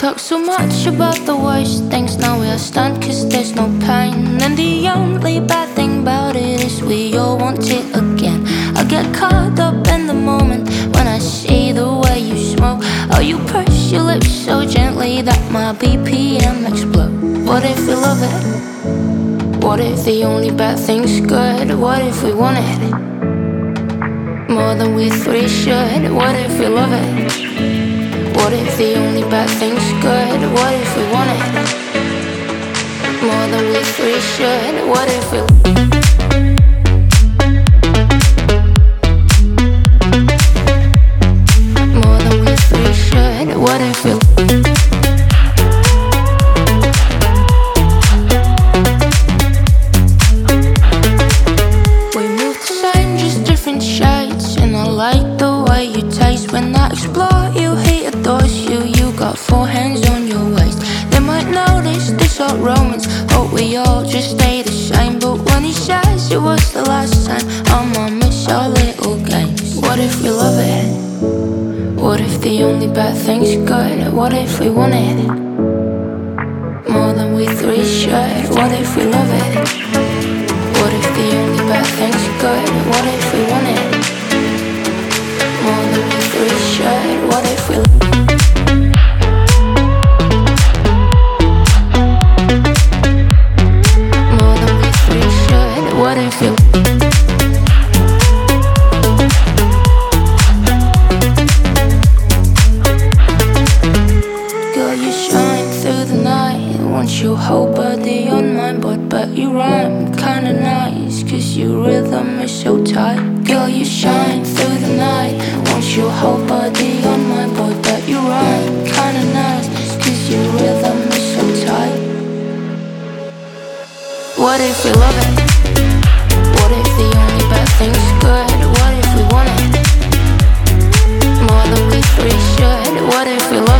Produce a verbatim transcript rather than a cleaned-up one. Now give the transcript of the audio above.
talk so much about the worst things. Now we are stunned cause there's no pain. And the only bad thing about it is we all want it again. I get caught up in the moment when I see the way you smoke. Oh, you push your lips so gently that my B P M explodes. What if we love it? What if the only bad thing's good? What if we want it more than we three should? What if we love it? What if the only bad thing's good? What if we want it more than we three should? What if we more than we three should? What if we we move the same, just different shades. And I like the way you taste when I explore you. He adores you, you got four hands on your waist. They might notice this hot romance, hope we all just stay the same. But when he says it was the last time, I'ma miss our little games. What if we love it? What if the only bad thing's good? What if we want it more than we three should? What if we love it? What if the only bad thing's good? What if we want it more than we three should? What if we more than we three should? What if we girl, you shine through the night. Want your whole body on my butt, but you rhyme kinda nice, cause your rhythm is so tight. Girl, you shine through the night. Want your whole body on my butt, but you rhyme kinda nice, cause your rhythm is so tight. What if we love it? What if the only bad thing's good? What if we want it more than we three should? What if we love it?